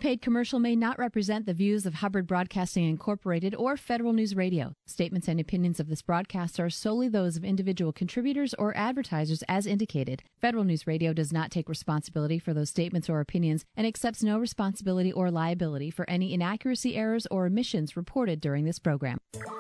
paid commercial may not represent the views of Hubbard Broadcasting Incorporated or Federal News Radio. Statements and opinions of this broadcast are solely those of individual contributors or advertisers as indicated. Federal News Radio does not take responsibility for those statements or opinions and accepts no responsibility or liability for any inaccuracy, errors, or omissions reported during this program.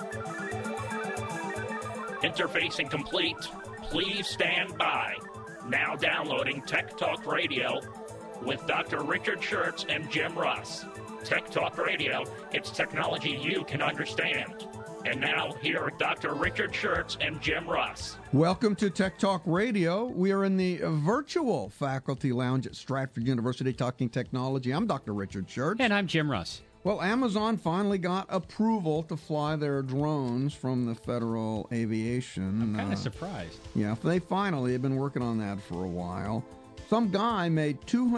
Interfacing complete. Please stand by. Now downloading Tech Talk Radio with Dr. Richard Schertz and Jim Russ. Tech Talk Radio, it's technology you can understand. And now, here are Dr. Richard Schertz and Jim Russ. Welcome to Tech Talk Radio. We are in the virtual faculty lounge at Stratford University talking technology. I'm Dr. Richard Schertz. And I'm Jim Russ. Well, Amazon finally got approval to fly their drones from the Federal Aviation. I'm kind of surprised. Yeah, they've been working on that for a while. Some guy made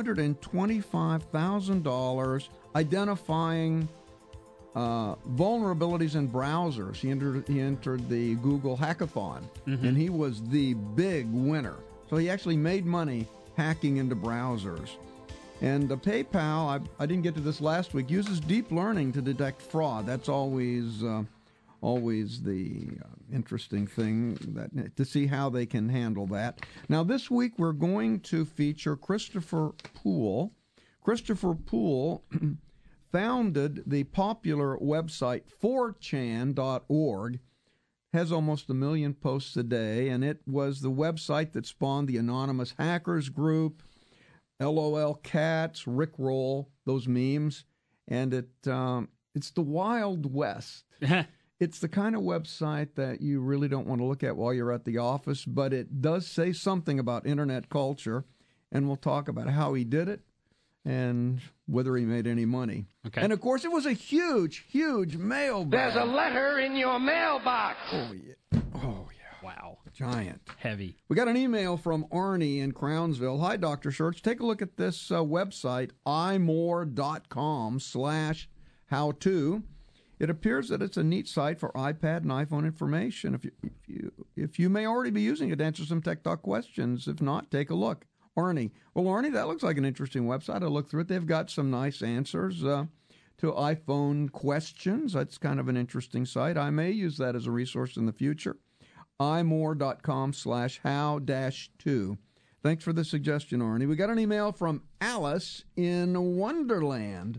$225,000 identifying vulnerabilities in browsers. He entered the Google Hackathon, and he was the big winner. So he actually made money hacking into browsers. And PayPal, I didn't get to this last week, uses deep learning to detect fraud. That's always the interesting thing, to see how they can handle that. Now, this week we're going to feature Christopher Poole. Christopher Poole founded the popular website 4chan.org, has almost 1 million posts a day, and it was the website that spawned the Anonymous Hackers group, LOL Cats, Rickroll, those memes, and it's the Wild West. It's the kind of website that you really don't want to look at while you're at the office, but it does say something about internet culture, and we'll talk about how he did it and whether he made any money. Okay. And, of course, it was a huge, huge mailbag. There's a letter in your mailbox. Oh, yeah. Oh, yeah. Wow. Giant. Heavy. We got an email from Arnie in Crownsville. Hi, Dr. Schertz. Take a look at this website, imore.com/how-to. It appears that it's a neat site for iPad and iPhone information. If you may already be using it to answer some Tech Talk questions. If not, take a look. Arnie. Well, Arnie, that looks like an interesting website. I looked through it. They've got some nice answers to iPhone questions. That's kind of an interesting site. I may use that as a resource in the future. imore.com/how-to. Thanks for the suggestion, Arnie. We got an email from Alice in Wonderland.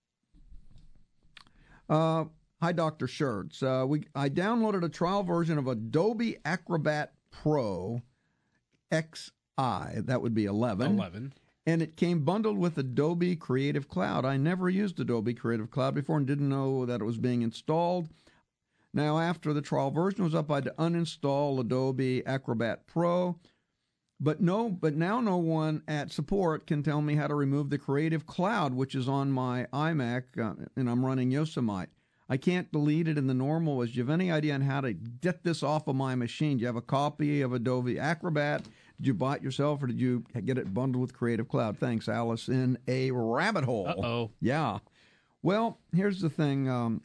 Hi, Dr. Schertz. I downloaded a trial version of Adobe Acrobat Pro XI. That would be 11. And it came bundled with Adobe Creative Cloud. I never used Adobe Creative Cloud before and didn't know that it was being installed. Now, after the trial version was up, I had to uninstall Adobe Acrobat Pro. But now no one at support can tell me how to remove the Creative Cloud, which is on my iMac, and I'm running Yosemite. I can't delete it in the normal ways. Do you have any idea on how to get this off of my machine? Do you have a copy of Adobe Acrobat? Did you buy it yourself, or did you get it bundled with Creative Cloud? Thanks, Alice in a rabbit hole. Uh-oh. Yeah. Well, here's the thing.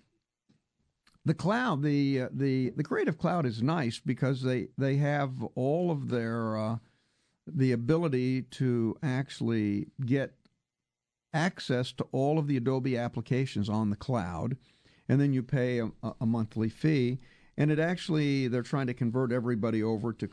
The cloud, the Creative Cloud is nice because they have all of their the ability to actually get access to all of the Adobe applications on the cloud, and then you pay a monthly fee. And they're trying to convert everybody over to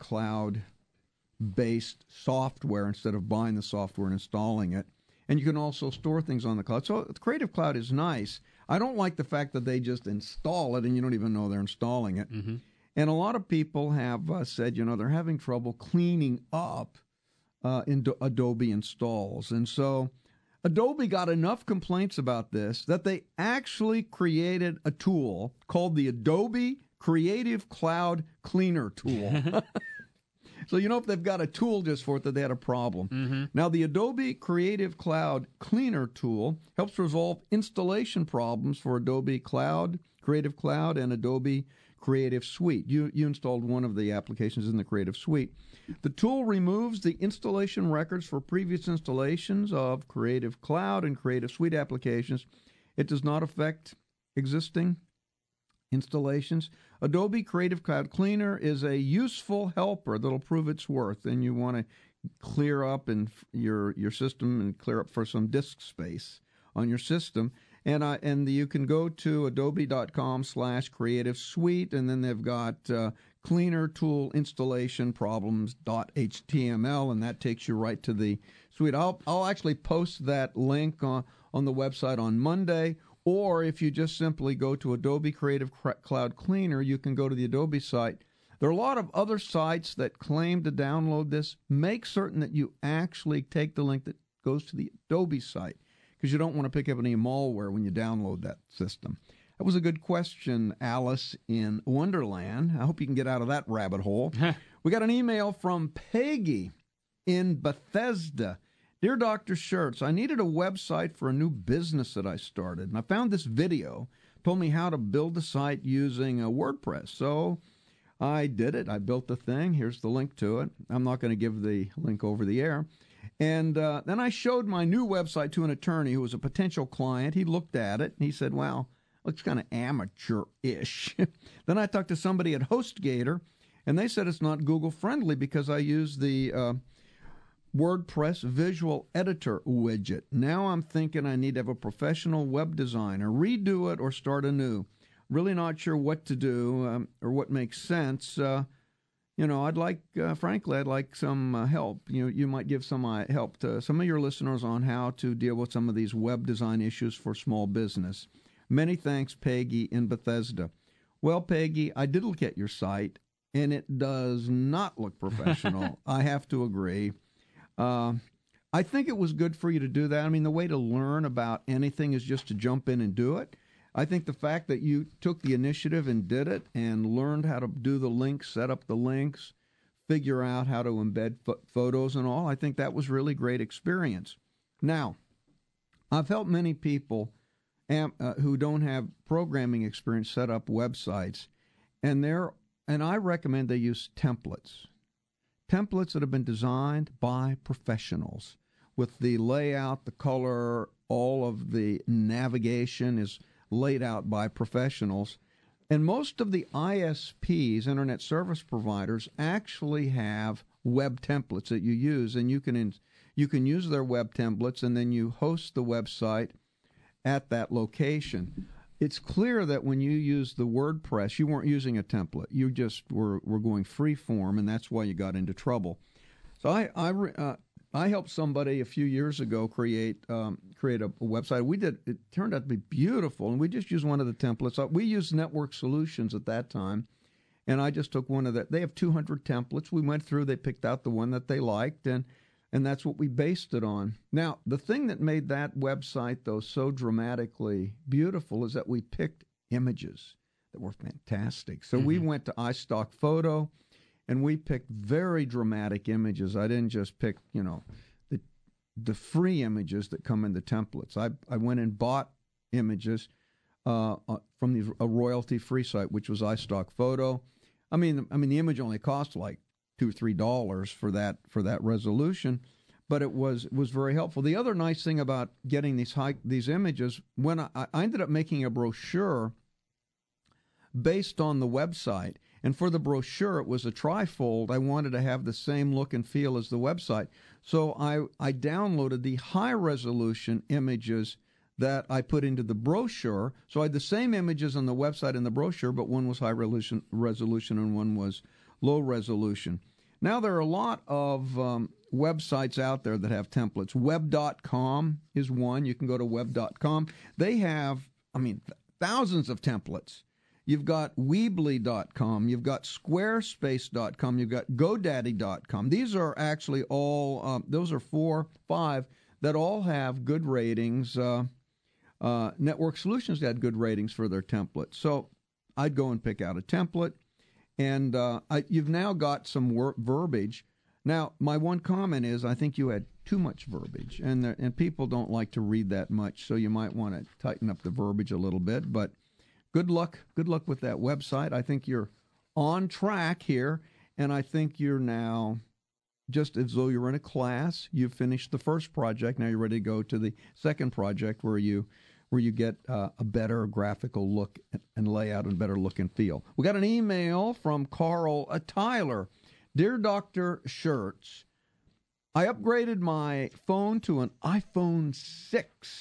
cloud-based software instead of buying the software and installing it. And you can also store things on the cloud. So the Creative Cloud is nice. I don't like the fact that they just install it and you don't even know they're installing it. Mm-hmm. And a lot of people have said, they're having trouble cleaning up into Adobe installs. And so Adobe got enough complaints about this that they actually created a tool called the Adobe Creative Cloud Cleaner tool. So if they've got a tool just for it, that they had a problem. Mm-hmm. Now, the Adobe Creative Cloud Cleaner tool helps resolve installation problems for Adobe Cloud, Creative Cloud, and Adobe Creative Suite. You installed one of the applications in the Creative Suite. The tool removes the installation records for previous installations of Creative Cloud and Creative Suite applications. It does not affect existing installations. Adobe Creative Cloud Cleaner is a useful helper that'll prove its worth, and you want to clear up in your system and clear up for some disk space. on your system. And you can go to adobe.com/creative suite, and then they've got cleaner tool installation problems.html, and that takes you right to the suite. I'll actually post that link on the website on Monday, or if you just simply go to Adobe Creative Cloud Cleaner, you can go to the Adobe site. There are a lot of other sites that claim to download this. Make certain that you actually take the link that goes to the Adobe site, because you don't want to pick up any malware when you download that system. That was a good question, Alice in Wonderland. I hope you can get out of that rabbit hole. We got an email from Peggy in Bethesda. Dear Dr. Schertz, I needed a website for a new business that I started, and I found this video, told me how to build a site using WordPress. So I did it. I built the thing. Here's the link to it. I'm not going to give the link over the air. And then I showed my new website to an attorney who was a potential client. He looked at it, and he said, wow, looks kind of amateur-ish. Then I talked to somebody at HostGator, and they said it's not Google-friendly because I use the WordPress visual editor widget. Now I'm thinking I need to have a professional web designer, redo it, or start anew. Really not sure what to do or what makes sense. I'd like, frankly, I'd like some help. You might give some help to some of your listeners on how to deal with some of these web design issues for small business. Many thanks, Peggy in Bethesda. Well, Peggy, I did look at your site, and it does not look professional. I have to agree. I think it was good for you to do that. I mean, the way to learn about anything is just to jump in and do it. I think the fact that you took the initiative and did it and learned how to do the links, set up the links, figure out how to embed photos and all, I think that was really great experience. Now, I've helped many people who don't have programming experience set up websites, and I recommend they use templates. Templates that have been designed by professionals with the layout, the color, all of the navigation is laid out by professionals. And most of the ISPs, Internet Service Providers, actually have web templates that you use, and you can use their web templates, and then you host the website at that location. It's clear that when you use the WordPress, you weren't using a template. You just were going free form, and that's why you got into trouble. So I helped somebody a few years ago create a website. It turned out to be beautiful, and we just used one of the templates. We used Network Solutions at that time, and I just took one of that. They have 200 templates. We went through, they picked out the one that they liked, and that's what we based it on. Now, the thing that made that website, though, so dramatically beautiful is that we picked images that were fantastic. So we went to iStock Photo, and we picked very dramatic images. I didn't just pick, the free images that come in the templates. I went and bought images from a royalty-free site, which was iStock Photo. I mean, the image only cost like $2 or $3 for that resolution, but it was very helpful. The other nice thing about getting these images, when I ended up making a brochure based on the website, and for the brochure it was a trifold. I wanted to have the same look and feel as the website, so I downloaded the high resolution images that I put into the brochure. So I had the same images on the website and the brochure, but one was high resolution and one was low resolution. Now, there are a lot of websites out there that have templates. Web.com is one. You can go to web.com. They have, thousands of templates. You've got Weebly.com. You've got Squarespace.com. You've got GoDaddy.com. These are actually all, those are 4, 5 that all have good ratings. Network Solutions had good ratings for their templates. So I'd go and pick out a template. And you've now got some verbiage. Now, my one comment is I think you had too much verbiage, and people don't like to read that much, so you might want to tighten up the verbiage a little bit. But good luck with that website. I think you're on track here, and I think you're now, just as though you're in a class, you've finished the first project. Now you're ready to go to the second project where you get a better graphical look and layout and better look and feel. We got an email from Carl Tyler. Dear Dr. Schertz, I upgraded my phone to an iPhone 6.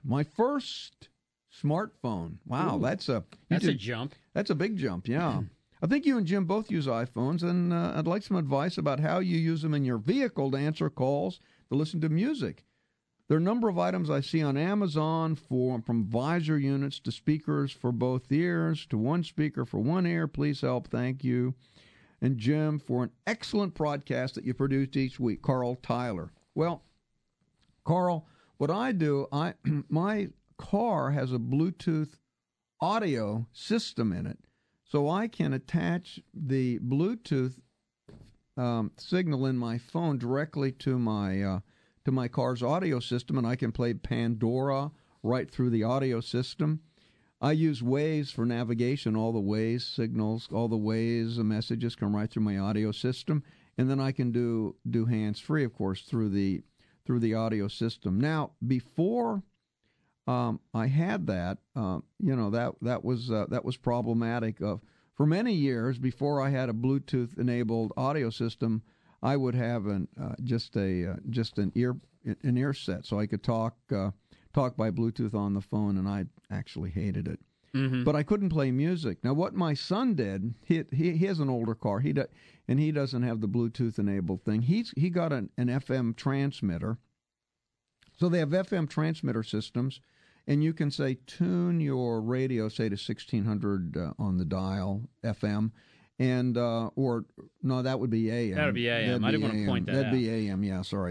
My first smartphone. Wow, Ooh, that's a jump. That's a big jump, yeah. I think you and Jim both use iPhones, and I'd like some advice about how you use them in your vehicle to answer calls, to listen to music. There are a number of items I see on Amazon from visor units to speakers for both ears to one speaker for one ear. Please help. Thank you. And Jim, for an excellent broadcast that you produce each week. Carl Tyler. Well, Carl, what I do, my car has a Bluetooth audio system in it, so I can attach the Bluetooth signal in my phone directly to my car's audio system, and I can play Pandora right through the audio system. I use Waze for navigation. All the Waze signals, all the Waze messages come right through my audio system, and then I can do hands-free, of course, through the audio system. Now, before I had that, that was problematic. For many years before I had a Bluetooth-enabled audio system, I would have just an ear set, so I could talk by Bluetooth on the phone, and I actually hated it. Mm-hmm. But I couldn't play music. Now, what my son did, he has an older car, and he doesn't have the Bluetooth-enabled thing. He got an FM transmitter. So they have FM transmitter systems, and you can say tune your radio, say to 1600 on the dial FM. And or no, that would be AM. That would be AM. I didn't want to point that out. That'd be AM. Yeah, sorry.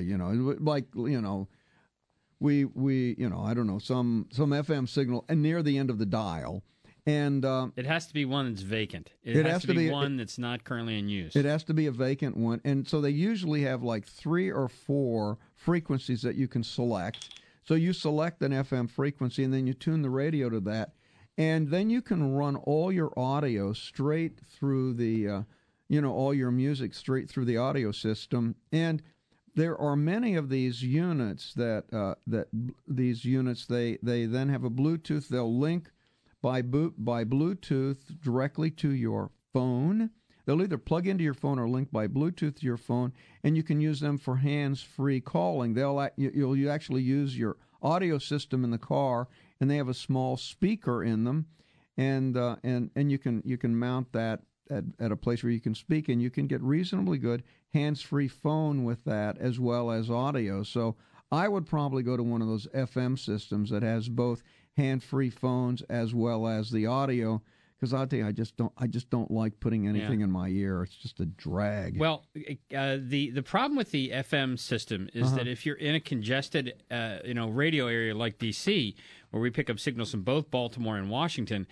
We I don't know, some FM signal and near the end of the dial, and it has to be one that's vacant. It has to be one that's not currently in use. It has to be a vacant one, and so they usually have like 3 or 4 frequencies that you can select. So you select an FM frequency, and then you tune the radio to that. And then you can run all your audio straight through the, all your music straight through the audio system. And there are many of these units they then have a Bluetooth. They'll link by Bluetooth directly to your phone. They'll either plug into your phone or link by Bluetooth to your phone, and you can use them for hands-free calling. You'll actually use your audio system in the car, and they have a small speaker in them, and you can mount that at a place where you can speak, and you can get reasonably good hands-free phone with that as well as audio. So I would probably go to one of those FM systems that has both hand-free phones as well as the audio. Because I'll tell you, I just don't like putting anything in my ear. It's just a drag. Well, the problem with the FM system is that if you're in a congested, radio area like D.C., where we pick up signals from both Baltimore and Washington,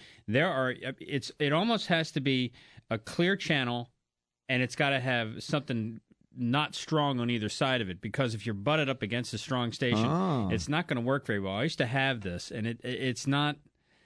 it almost has to be a clear channel, and it's got to have something not strong on either side of it. Because if you're butted up against a strong station, it's not going to work very well. I used to have this, and it's not.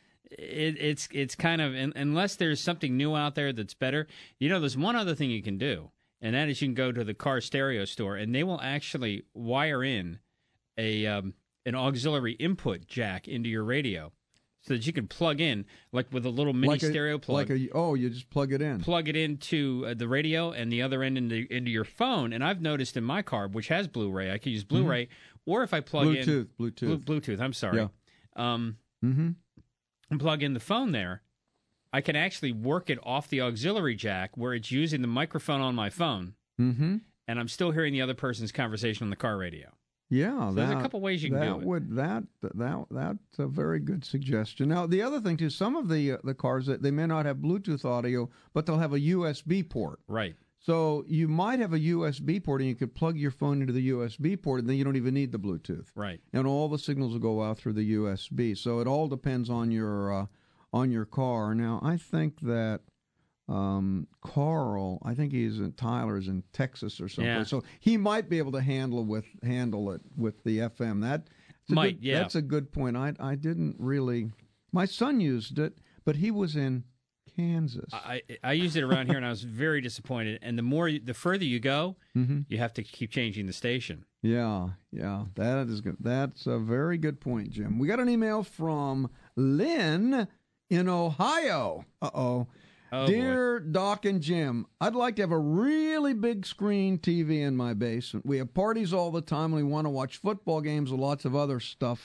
It's kind of, unless there's something new out there that's better. There's one other thing you can do, and that is you can go to the car stereo store, and they will actually wire in an auxiliary input jack into your radio, so that you can plug in, like with a little mini stereo plug. You just plug it in. Plug it into the radio, and the other end into your phone. And I've noticed in my car, which has Blu-ray, I can use Blu-ray, or if I plug Bluetooth. I'm sorry. Yeah. And plug in the phone there, I can actually work it off the auxiliary jack where it's using the microphone on my phone, and I'm still hearing the other person's conversation on the car radio. Yeah, so there's a couple ways you can do it. That's a very good suggestion. Now, the other thing too, some of the cars that they may not have Bluetooth audio, but they'll have a USB port. Right. So you might have a USB port, and you could plug your phone into the USB port, and then you don't even need the Bluetooth. Right. And all the signals will go out through the USB. So it all depends on your car. Now, I think that Carl, Tyler's in Texas or something. Yeah. So he might be able to handle it with the FM. That's a good point. I didn't really. My son used it, but he was in Kansas. I used it around here, and I was very disappointed. And the further you go, you have to keep changing the station. Yeah, that is good. That's a very good point, Jim. We got an email from Lynn in Ohio. Oh, Dear boy. Doc and Jim, I'd like to have a really big screen TV in my basement. We have parties all the time, and we want to watch football games and lots of other stuff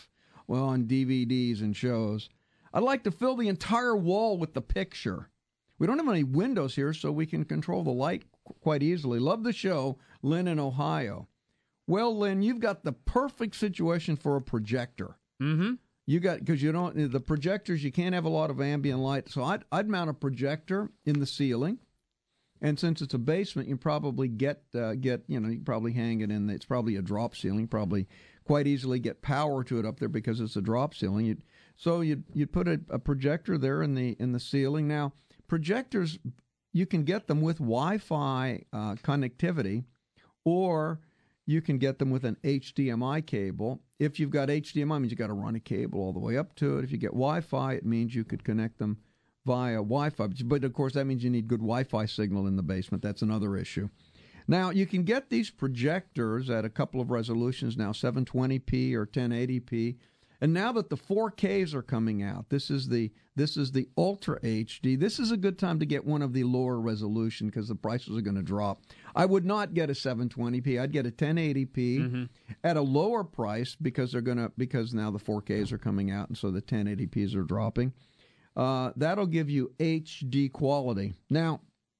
well, on DVDs and shows. I'd like to fill the entire wall with the picture. We don't have any windows here, so we can control the light quite easily. Love the show, Lynn in Ohio. Well, Lynn, you've got the perfect situation for a projector. Mm-hmm. You got, because you don't, the projectors, you can't have a lot of ambient light. So I'd mount a projector in the ceiling. And since it's a basement, you probably you probably hang it in, it's probably a drop ceiling, probably quite easily get power to it up there because it's a drop ceiling. You'd put a projector there in the ceiling. Now, projectors, you can get them with Wi-Fi connectivity, or you can get them with an HDMI cable. If you've got HDMI, it means you've got to run a cable all the way up to it. If you get Wi-Fi, it means you could connect them via Wi-Fi. But, of course, that means you need good Wi-Fi signal in the basement. That's another issue. Now, you can get these projectors at a couple of resolutions now, 720p or 1080p. And now that the 4Ks are coming out, this is the Ultra HD. This is a good time to get one of the lower resolution because the prices are going to drop. I would not get a 720p. I'd get a 1080p at a lower price because now the 4Ks are coming out, and so the 1080ps are dropping. That'll give you HD quality. Now,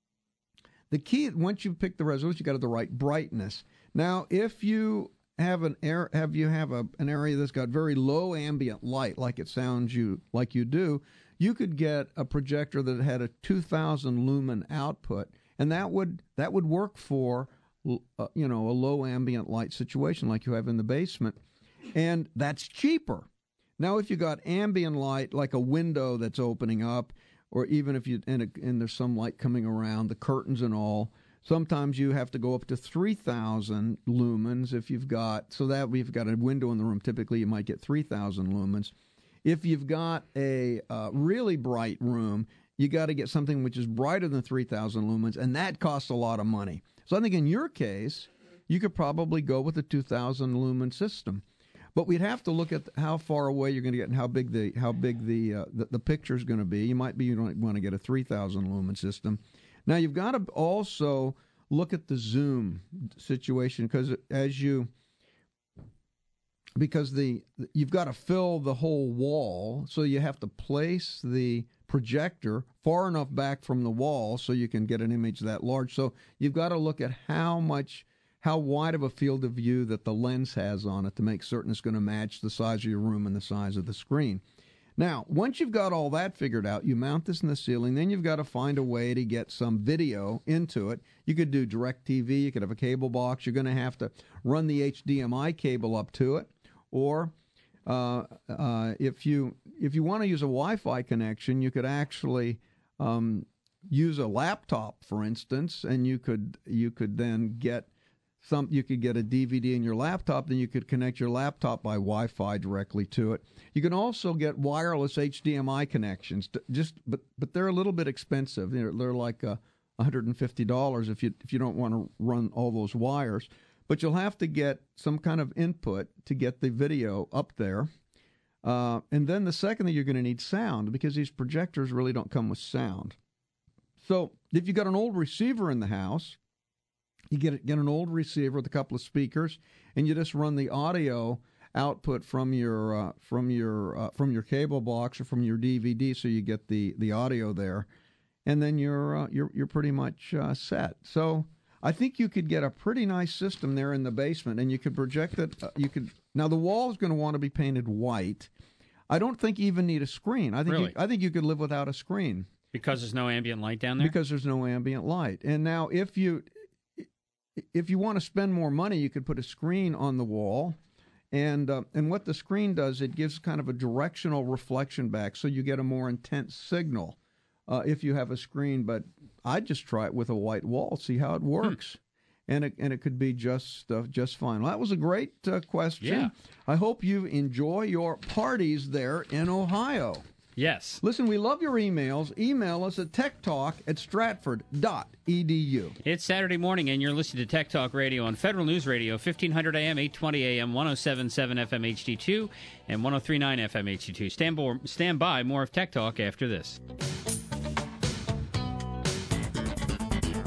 the key, once you pick the resolution, you got to have the right brightness. Now, if you have an area that's got very low ambient light, like it sounds like you do, you could get a projector that had a 2,000 lumen output, and that would work for a low ambient light situation like you have in the basement, and that's cheaper. Now, if you got ambient light, like a window that's opening up, or even if and there's some light coming around, the curtains and all, sometimes you have to go up to 3,000 lumens if you've got a window in the room. Typically, you might get 3,000 lumens. If you've got a really bright room, you got to get something which is brighter than 3,000 lumens, and that costs a lot of money. So I think in your case, you could probably go with a 2,000 lumen system. But we'd have to look at how far away you're going to get and how big the picture is going to be. You don't want to get a 3,000 lumen system. Now you've got to also look at the zoom situation because you've got to fill the whole wall, so you have to place the projector far enough back from the wall so you can get an image that large. So you've got to look at how wide of a field of view that the lens has on it to make certain it's going to match the size of your room and the size of the screen. Now, once you've got all that figured out, you mount this in the ceiling, then you've got to find a way to get some video into it. You could do DirecTV, you could have a cable box, you're going to have to run the HDMI cable up to it, or if you want to use a Wi-Fi connection, you could actually use a laptop, for instance, and you could then get you could get a DVD in your laptop, then you could connect your laptop by Wi-Fi directly to it. You can also get wireless HDMI connections, but they're a little bit expensive. They're like $150 if you don't want to run all those wires. But you'll have to get some kind of input to get the video up there. And then the second thing, you're going to need sound, because these projectors really don't come with sound. So if you've got an old receiver in the house, you get an old receiver with a couple of speakers, and you just run the audio output from your cable box or from your DVD, so you get the audio there, and then you're pretty much set. So I think you could get a pretty nice system there in the basement, and you could project it. Now the wall is going to want to be painted white. I don't think you even need a screen. I think you could live without a screen because there's no ambient light down there. Because there's no ambient light, and now if you want to spend more money, you could put a screen on the wall, and what the screen does, it gives kind of a directional reflection back, so you get a more intense signal if you have a screen. But I'd just try it with a white wall, see how it works, and it could be just fine. Well, that was a great question. Yeah. I hope you enjoy your parties there in Ohio. Yes. Listen, we love your emails. Email us at techtalk@stratford.edu. It's Saturday morning, and you're listening to Tech Talk Radio on Federal News Radio, 1500 AM, 820 AM, 107.7 FM HD2, and 103.9 FM HD2. Stand by. More of Tech Talk after this.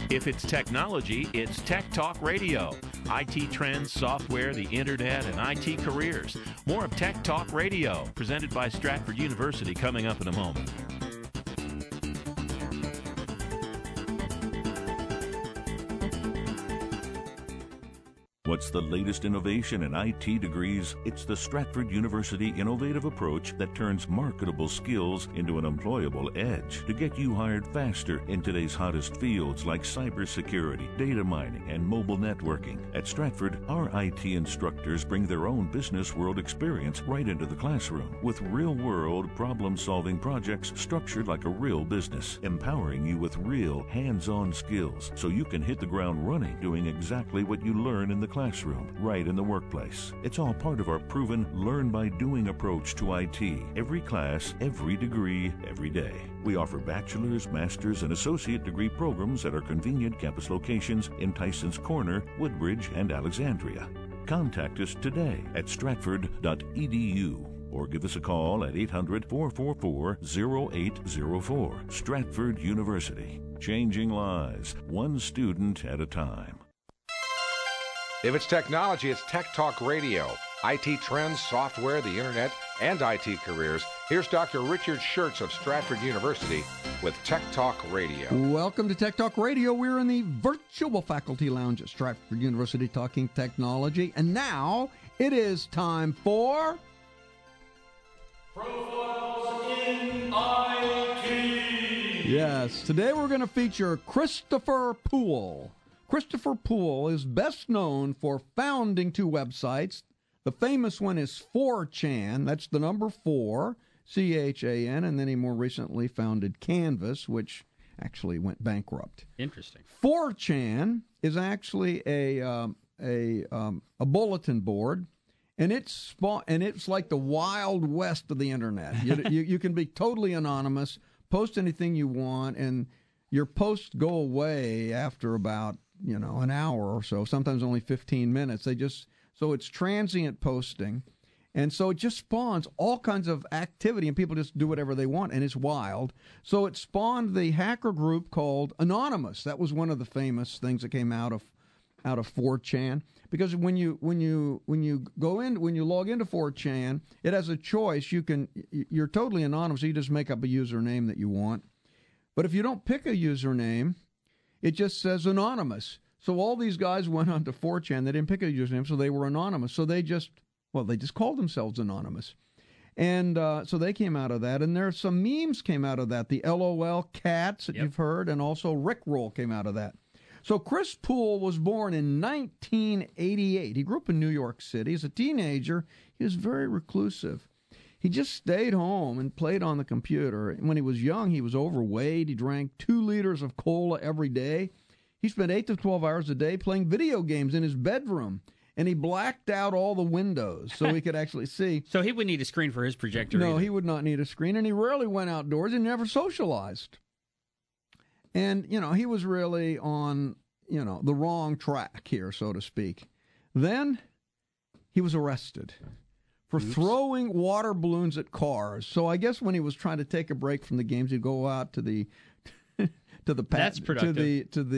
If it's technology, it's Tech Talk Radio. IT trends, software, the internet, and IT careers. More of Tech Talk Radio, presented by Stratford University, coming up in a moment. What's the latest innovation in IT degrees? It's the Stratford University innovative approach that turns marketable skills into an employable edge to get you hired faster in today's hottest fields like cybersecurity, data mining, and mobile networking. At Stratford, our IT instructors bring their own business world experience right into the classroom with real-world problem-solving projects structured like a real business, empowering you with real hands-on skills so you can hit the ground running doing exactly what you learn in the classroom, right in the workplace. It's all part of our proven learn-by-doing approach to IT. Every class, every degree, every day. We offer bachelor's, master's, and associate degree programs at our convenient campus locations in Tysons Corner, Woodbridge, and Alexandria. Contact us today at stratford.edu or give us a call at 800-444-0804. Stratford University. Changing lives, one student at a time. If it's technology, it's Tech Talk Radio. IT trends, software, the internet, and IT careers. Here's Dr. Richard Schertz of Stratford University with Tech Talk Radio. Welcome to Tech Talk Radio. We're in the virtual faculty lounge at Stratford University talking technology. And now it is time for... Profiles in IT. Yes, today we're going to feature Christopher Poole. Christopher Poole is best known for founding two websites. The famous one is 4chan, that's the number 4, C-H-A-N, and then he more recently founded Canvas, which actually went bankrupt. Interesting. 4chan is actually a bulletin board, and it's like the Wild West of the internet. You can be totally anonymous, post anything you want, and your posts go away after about an hour or so, sometimes only 15 minutes. So it's transient posting. And so it just spawns all kinds of activity, and people just do whatever they want, and it's wild. So it spawned the hacker group called Anonymous. That was one of the famous things that came out of 4chan. Because when you log into 4chan, it has a choice. You're totally anonymous, so you just make up a username that you want. But if you don't pick a username, it just says anonymous. So all these guys went onto 4chan. They didn't pick a username, so they were anonymous. So they just called themselves anonymous. And so they came out of that. And there are some memes came out of that. The LOL cats that you've heard, and also Rickroll came out of that. So Chris Poole was born in 1988. He grew up in New York City. As a teenager, he was very reclusive. He just stayed home and played on the computer. When he was young, he was overweight. He drank 2 liters of cola every day. He spent 8 to 12 hours a day playing video games in his bedroom, and he blacked out all the windows so he could actually see. So he wouldn't need a screen for his projector No, either. he would not need a screen, and he rarely went outdoors and never socialized. And, he was really on, the wrong track here, so to speak. Then he was arrested for throwing water balloons at cars. So I guess when he was trying to take a break from the games, he'd go out to the That's productive. to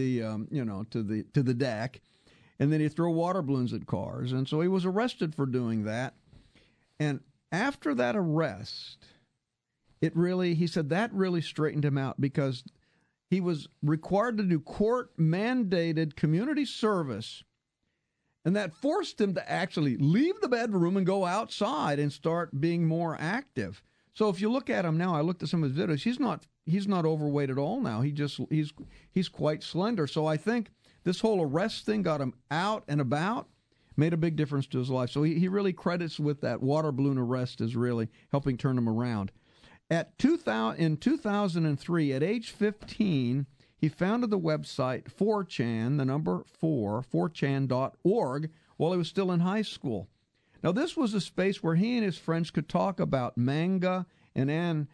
the deck, and then he'd throw water balloons at cars. And so he was arrested for doing that. And after that arrest, he said that really straightened him out, because he was required to do court-mandated community service. And that forced him to actually leave the bedroom and go outside and start being more active. So if you look at him now, I looked at some of his videos. He's not overweight at all now. He's quite slender. So I think this whole arrest thing got him out and about, made a big difference to his life. So he really credits with that water balloon arrest as really helping turn him around. In 2003, at age 15, he founded the website 4chan, the number 4, 4chan.org, while he was still in high school. Now, this was a space where he and his friends could talk about manga and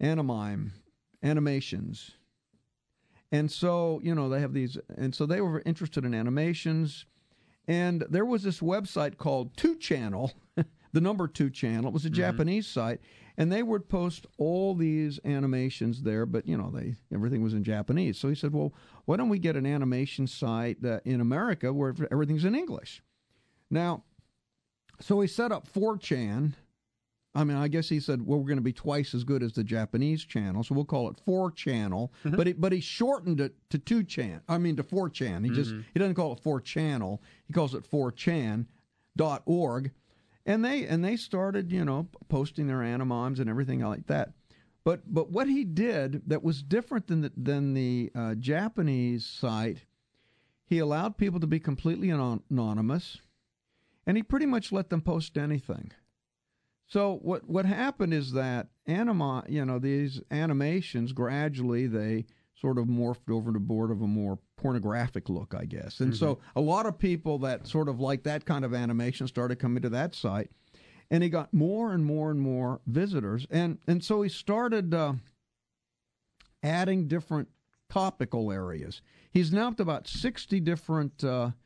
animations. And so, they have these, and so they were interested in animations. And there was this website called 2channel, the number 2channel. It was a Japanese site. And they would post all these animations there, but, everything was in Japanese. So he said, well, why don't we get an animation site in America where everything's in English? Now, so he set up 4chan. I mean, I guess he said, well, we're going to be twice as good as the Japanese channel, so we'll call it 4channel. But he shortened it to 4chan. He doesn't call it 4channel. He calls it 4chan.org. And they started, posting their animons and everything like that. But what he did that was different than the Japanese site, he allowed people to be completely anonymous, and he pretty much let them post anything. So what happened is that these animations gradually they sort of morphed over to board of a more pornographic look, I guess. And so a lot of people that sort of like that kind of animation started coming to that site, and he got more and more and more visitors. And so he started adding different topical areas. He's now up to about 60 different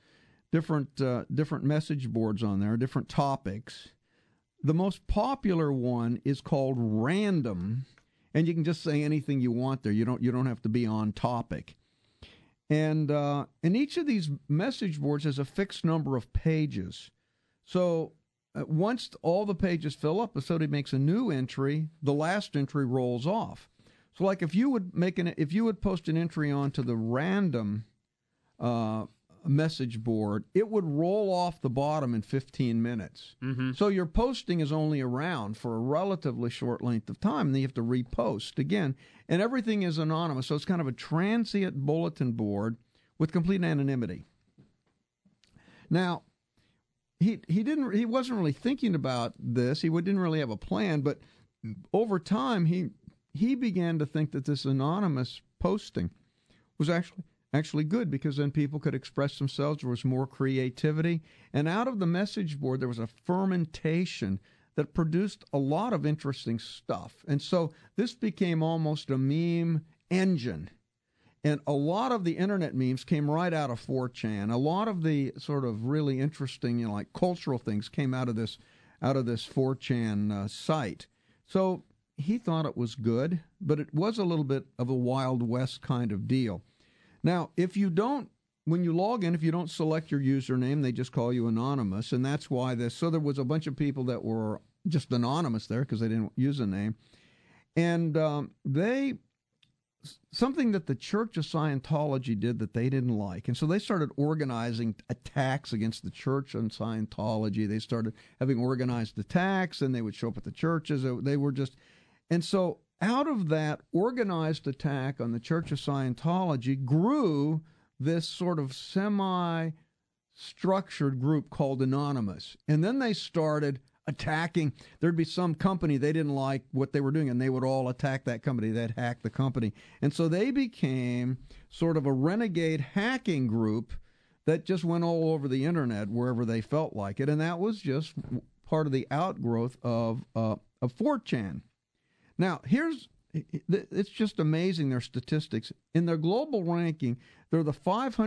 message boards on there, different topics. The most popular one is called Random, and you can just say anything you want there. You don't have to be on topic. And each of these message boards has a fixed number of pages. So once all the pages fill up, somebody makes a new entry, the last entry rolls off. So like if you would post an entry onto the Random message board, it would roll off the bottom in 15 minutes. So your posting is only around for a relatively short length of time, and then you have to repost again. And everything is anonymous, so it's kind of a transient bulletin board with complete anonymity. Now, he wasn't really thinking about this. He didn't really have a plan, but over time he began to think that this anonymous posting was actually good, because then people could express themselves. There was more creativity. And out of the message board, there was a fermentation that produced a lot of interesting stuff. And so this became almost a meme engine. And a lot of the internet memes came right out of 4chan. A lot of the sort of really interesting, like cultural things came out of this 4chan site. So he thought it was good, but it was a little bit of a Wild West kind of deal. Now, when you log in, if you don't select your username, they just call you anonymous, and that's why so there was a bunch of people that were just anonymous there because they didn't use a name. And something that the Church of Scientology did that they didn't like, and so they started organizing attacks against the Church and Scientology. They started having organized attacks, and they would show up at the churches. And so out of that organized attack on the Church of Scientology grew this sort of semi-structured group called Anonymous. And then they started attacking. There'd be some company, they didn't like what they were doing, and they would all attack that company. They'd hack the company. And so they became sort of a renegade hacking group that just went all over the internet wherever they felt like it. And that was just part of the outgrowth of 4chan. Now, it's just amazing, their statistics. In their global ranking, they're the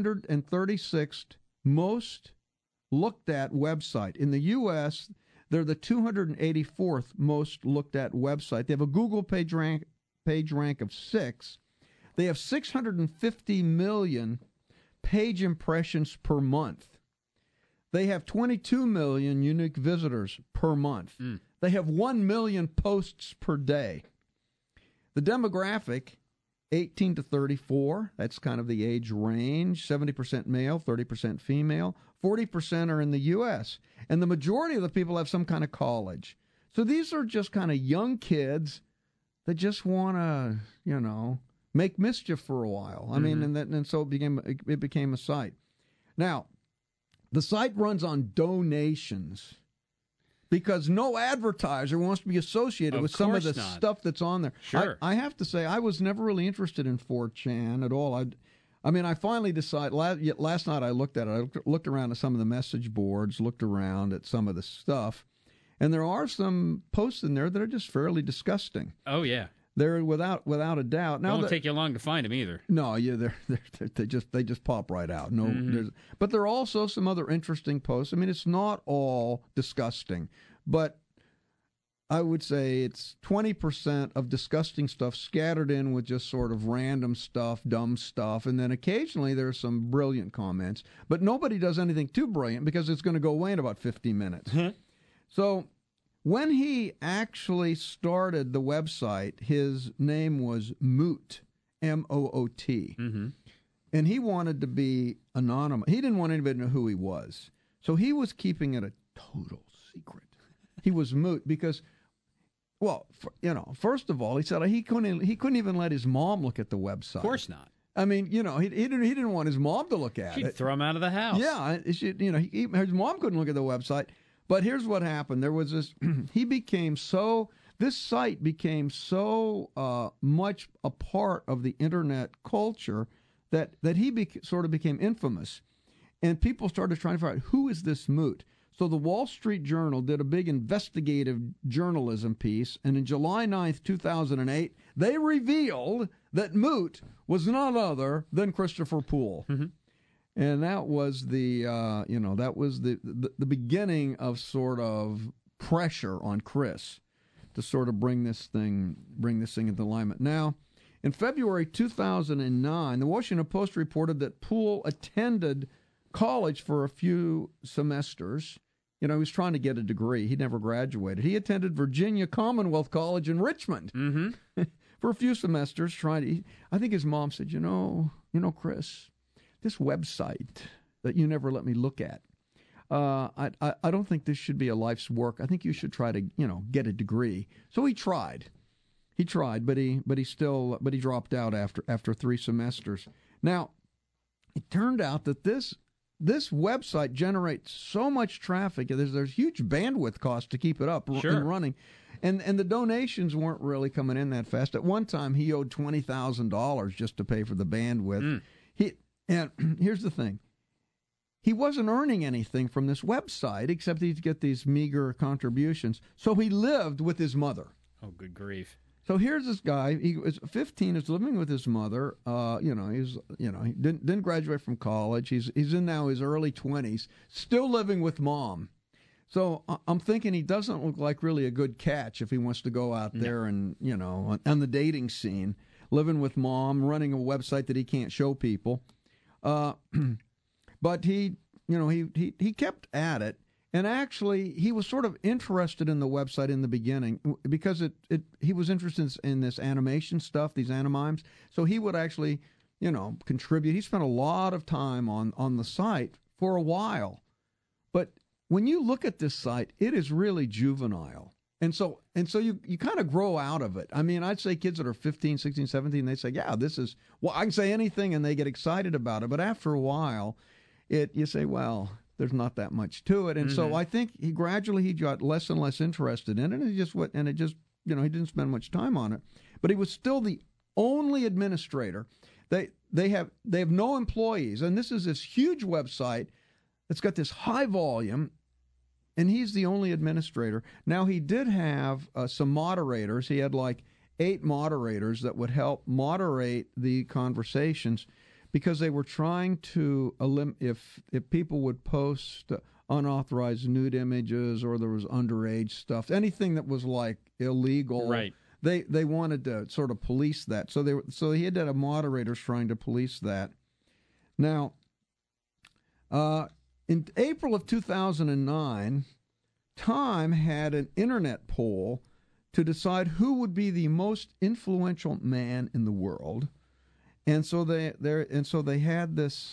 536th most looked at website. In the U.S., they're the 284th most looked at website. They have a Google page rank of 6. They have 650 million page impressions per month. They have 22 million unique visitors per month. They have 1 million posts per day. The demographic, 18 to 34, that's kind of the age range, 70% male, 30% female, 40% are in the U.S., and the majority of the people have some kind of college. So these are just kind of young kids that just want to, make mischief for a while. I mean, and so it became a site. Now, the site runs on donations, because no advertiser wants to be associated with some of the stuff that's on there. Sure. I have to say, I was never really interested in 4chan at all. I finally decided, last night I looked at it. I looked around at some of the message boards, looked around at some of the stuff, and there are some posts in there that are just fairly disgusting. Oh, yeah. They're without a doubt. Now, won't take you long to find them either. No, yeah, they just pop right out. No, but there are also some other interesting posts. I mean, it's not all disgusting, but I would say it's 20% of disgusting stuff scattered in with just sort of random stuff, dumb stuff, and then occasionally there's some brilliant comments. But nobody does anything too brilliant because it's going to go away in about 15 minutes. So when he actually started the website, his name was Moot, M-O-O-T. Mm-hmm. And he wanted to be anonymous. He didn't want anybody to know who he was. So he was keeping it a total secret. He was Moot because, well, first of all, he said he couldn't even let his mom look at the website. Of course not. I mean, he didn't want his mom to look at She'd it. throw him out of the house. Yeah, his mom couldn't look at the website. But here's what happened. There was this. This site became so much a part of the internet culture that he sort of became infamous, and people started trying to find out who is this Moot. So the Wall Street Journal did a big investigative journalism piece, and in July 9th, 2008, they revealed that Moot was none other than Christopher Poole. Mm-hmm. And that was the beginning of sort of pressure on Chris to sort of bring this thing into alignment. Now, in February 2009, the Washington Post reported that Poole attended college for a few semesters. He was trying to get a degree. He never graduated. He attended Virginia Commonwealth College in Richmond for a few semesters. I think his mom said, Chris, this website that you never let me look at, I don't think this should be a life's work. I think you should try to, get a degree. So he tried. But he dropped out after 3 semesters. Now, it turned out that this website generates so much traffic. There's huge bandwidth cost to keep it up and running. And the donations weren't really coming in that fast. At one time, he owed $20,000 just to pay for the bandwidth. And here's the thing. He wasn't earning anything from this website except he'd get these meager contributions. So he lived with his mother. Oh, good grief. So here's this guy. He was 15. Is living with his mother. He didn't graduate from college. He's in now his early 20s, still living with mom. So I'm thinking he doesn't look like really a good catch if he wants to go out there and on the dating scene, living with mom, running a website that he can't show people. But he kept at it. And actually, he was sort of interested in the website in the beginning because he was interested in this animation stuff, these animimes. So he would actually, contribute. He spent a lot of time on the site for a while. But when you look at this site, it is really juvenile. And so you kind of grow out of it. I mean, I'd say kids that are 15, 16, 17, they say, yeah, I can say anything, and they get excited about it. But after a while, you say, well, there's not that much to it. And so I think he got less and less interested in it, and he didn't spend much time on it. But he was still the only administrator. They have no employees, and this is this huge website that's got this high volume, and he's the only administrator. Now, he did have some moderators. He had like 8 moderators that would help moderate the conversations, because they were trying to if people would post unauthorized nude images or there was underage stuff, anything that was like illegal, right? They wanted to sort of police that. So he had to have moderators trying to police that. Now, in April of 2009, Time had an internet poll to decide who would be the most influential man in the world. And so they had this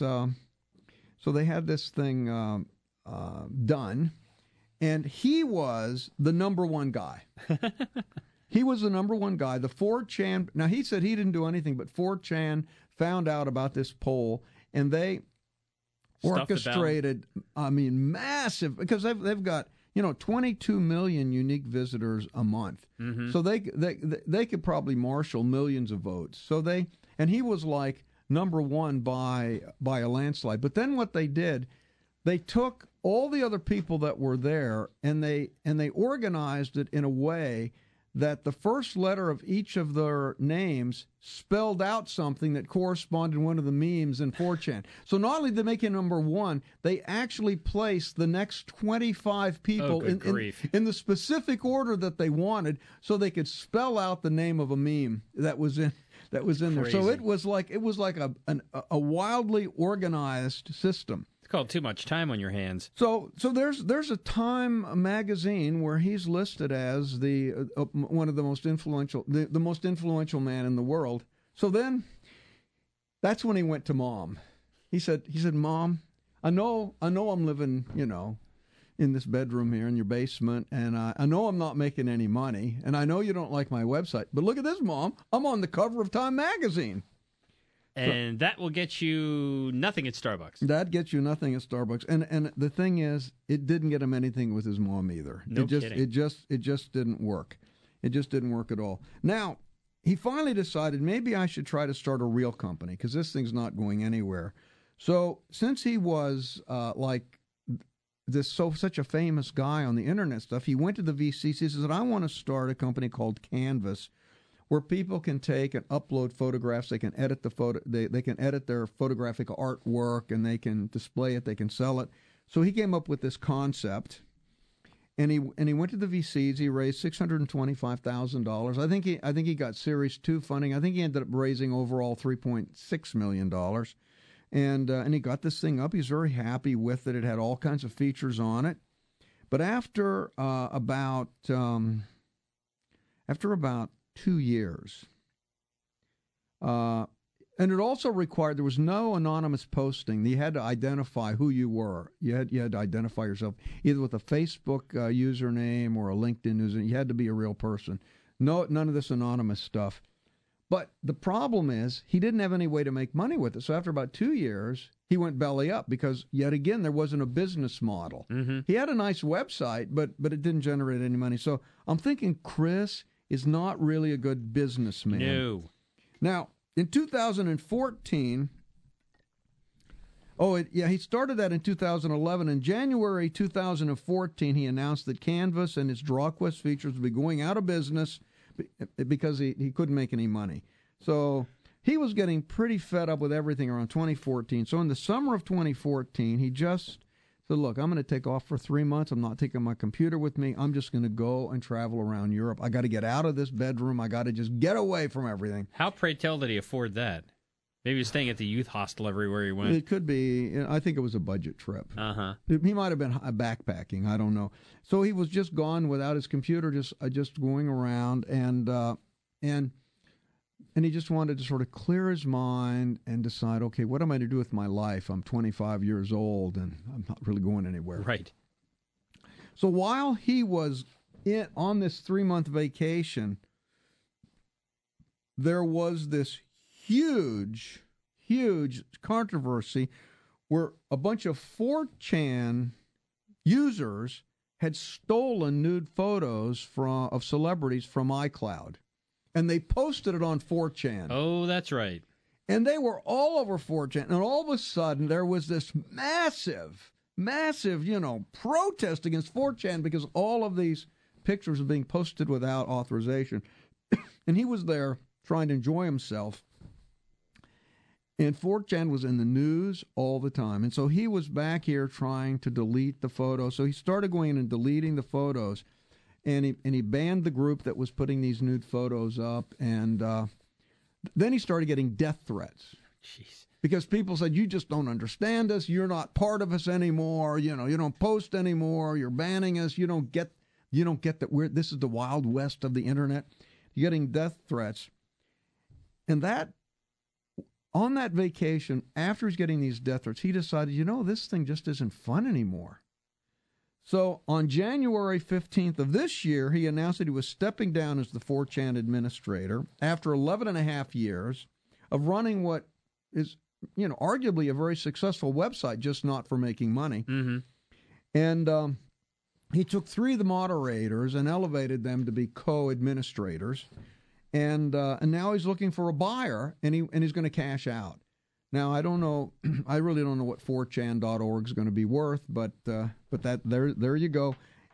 thing done, and he was the number one guy. He was the number one guy. The 4chan. Now, he said he didn't do anything, but 4chan found out about this poll, and they orchestrated. I mean, massive, because they've got 22 million unique visitors a month. Mm-hmm. So they could probably marshal millions of votes. And he was like number one by a landslide. But then what they did, they took all the other people that were there and they organized it in a way that the first letter of each of their names spelled out something that corresponded to one of the memes in 4chan. So not only did they make it number one, they actually placed the next 25 people in the specific order that they wanted, so they could spell out the name of a meme that was in there. So it was like a wildly organized system. Called too much time on your hands. So there's a Time magazine where he's listed as the one of the most influential, the most influential man in the world. So then, that's when he went to Mom. He said, Mom, I know I'm living, in this bedroom here in your basement, and I know I'm not making any money, and I know you don't like my website, but look at this, Mom. I'm on the cover of Time magazine. And that will get you nothing at Starbucks. That gets you nothing at Starbucks. And the thing is, it didn't get him anything with his mom either. No kidding. It just didn't work. It just didn't work at all. Now, he finally decided maybe I should try to start a real company because this thing's not going anywhere. So since he was such a famous guy on the internet stuff, he went to the VCs. He said, I want to start a company called Canvas, where people can take and upload photographs. They can edit the photo. They can edit their photographic artwork, and they can display it. They can sell it. So he came up with this concept, and he went to the VCs. He raised $625,000. I think he got Series 2 funding. I think he ended up raising overall $3.6 million, and he got this thing up. He's very happy with it. It had all kinds of features on it, but after about 2 years. And it also required, there was no anonymous posting. You had to identify who you were. You had to identify yourself either with a Facebook username or a LinkedIn username. You had to be a real person. No, none of this anonymous stuff. But the problem is he didn't have any way to make money with it. So after about 2 years, he went belly up because, yet again, there wasn't a business model. Mm-hmm. He had a nice website, but it didn't generate any money. So I'm thinking Chris is not really a good businessman. No. Now, in 2014, he started that in 2011. In January 2014, he announced that Canvas and its DrawQuest features would be going out of business because he couldn't make any money. So he was getting pretty fed up with everything around 2014. So in the summer of 2014, he just said, look, I'm going to take off for 3 months. I'm not taking my computer with me. I'm just going to go and travel around Europe. I got to get out of this bedroom. I got to just get away from everything. How, pray tell, did he afford that? Maybe he was staying at the youth hostel everywhere he went. It could be. I think it was a budget trip. Uh-huh. He might have been backpacking. I don't know. So he was just gone without his computer, just going around, and he just wanted to sort of clear his mind and decide, okay, what am I to do with my life? I'm 25 years old, and I'm not really going anywhere. Right. So while he was on this 3-month vacation, there was this huge controversy where a bunch of 4chan users had stolen nude photos of celebrities from iCloud. And they posted it on 4chan. Oh, that's right. And they were all over 4chan. And all of a sudden, there was this massive, protest against 4chan because all of these pictures were being posted without authorization. And he was there trying to enjoy himself. And 4chan was in the news all the time. And so he was back here trying to delete the photos. So he started going in and deleting the photos. And he banned the group that was putting these nude photos up. And then he started getting death threats. Jeez. Because people said, you just don't understand us. You're not part of us anymore. You don't post anymore. You're banning us. You don't get that this is the Wild West of the internet. You're getting death threats. And on that vacation, after he's getting these death threats, he decided, this thing just isn't fun anymore. So on January 15th of this year, he announced that he was stepping down as the 4chan administrator after 11 and a half years of running what is, arguably a very successful website, just not for making money. Mm-hmm. And he took 3 of the moderators and elevated them to be co-administrators. And now he's looking for a buyer, and he's going to cash out. Now, I don't know. I really don't know what 4chan.org is going to be worth, but there you go.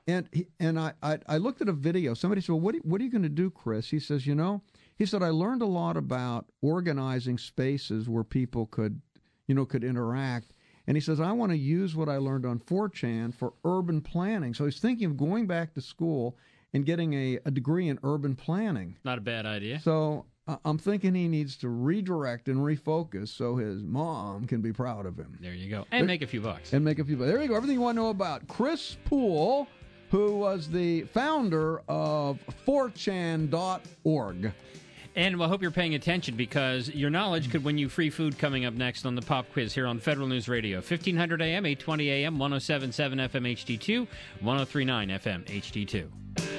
And I looked at a video. Somebody said, well, what are you going to do, Chris? He says, he said, I learned a lot about organizing spaces where people could interact. And he says, I want to use what I learned on 4chan for urban planning. So he's thinking of going back to school and getting a degree in urban planning. Not a bad idea. So I'm thinking he needs to redirect and refocus so his mom can be proud of him. There you go. And make a few bucks. There you go. Everything you want to know about Chris Poole, who was the founder of 4chan.org. And I hope you're paying attention because your knowledge could win you free food coming up next on the Pop Quiz here on Federal News Radio. 1500 AM, 820 AM, 107.7 FM HD2, 103.9 FM HD2.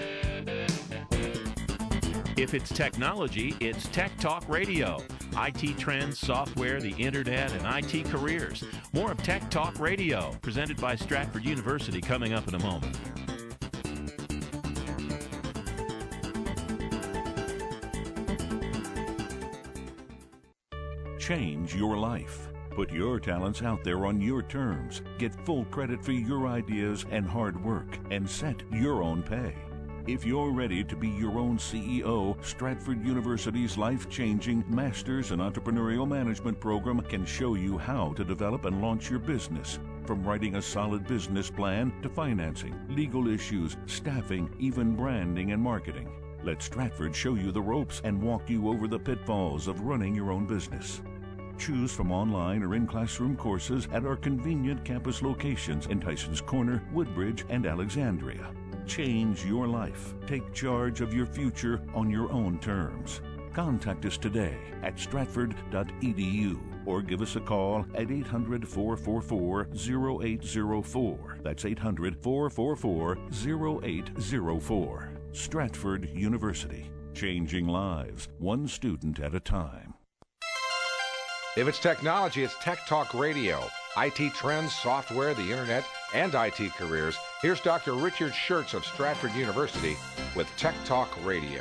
If it's technology, it's Tech Talk Radio. IT trends, software, the internet, and IT careers. More of Tech Talk Radio, presented by Stratford University, coming up in a moment. Change your life. Put your talents out there on your terms. Get full credit for your ideas and hard work, and set your own pay. If you're ready to be your own CEO, Stratford University's life-changing Masters in Entrepreneurial Management program can show you how to develop and launch your business. From writing a solid business plan to financing, legal issues, staffing, even branding and marketing. Let Stratford show you the ropes and walk you over the pitfalls of running your own business. Choose from online or in-classroom courses at our convenient campus locations in Tysons Corner, Woodbridge, and Alexandria. Change your life. Take charge of your future on your own terms. Contact us today at stratford.edu or give us a call at 800-444-0804. That's 800-444-0804. Stratford University. Changing lives, one student at a time. If it's technology, it's Tech Talk Radio. IT trends, software, the internet, and IT careers. Here's Dr. Richard Schertz of Stratford University with Tech Talk Radio.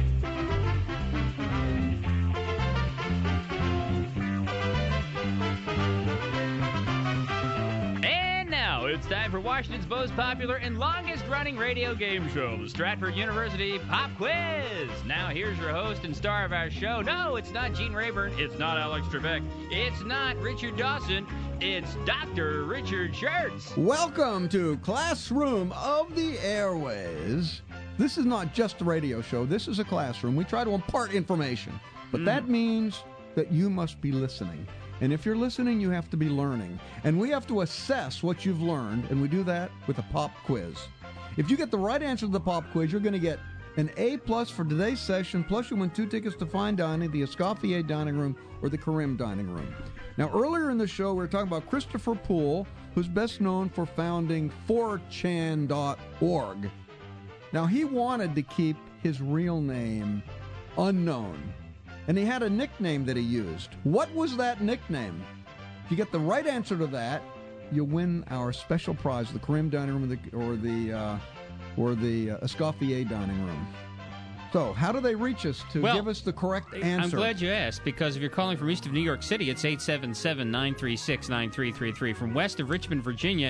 And now it's time for Washington's most popular and longest-running radio game show, the Stratford University Pop Quiz. Now here's your host and star of our show. No, it's not Gene Rayburn. It's not Alex Trebek. It's not Richard Dawson. It's Dr. Richard Schertz. Welcome to Classroom of the Airways. This is not just a radio show. This is a classroom. We try to impart information, but that means that you must be listening. And if you're listening, you have to be learning. And we have to assess what you've learned, and we do that with a pop quiz. If you get the right answer to the pop quiz, you're going to get an A+ for today's session, plus you win 2 tickets to Fine Dining, the Escoffier Dining Room, or the Karim Dining Room. Now, earlier in the show, we were talking about Christopher Poole, who's best known for founding 4chan.org. Now, he wanted to keep his real name unknown, and he had a nickname that he used. What was that nickname? If you get the right answer to that, you win our special prize, the Karim Dining Room or the Escoffier Dining Room. So, how do they reach us to give us the correct answer? I'm glad you asked, because if you're calling from east of New York City, it's 877-936-9333. From west of Richmond, Virginia,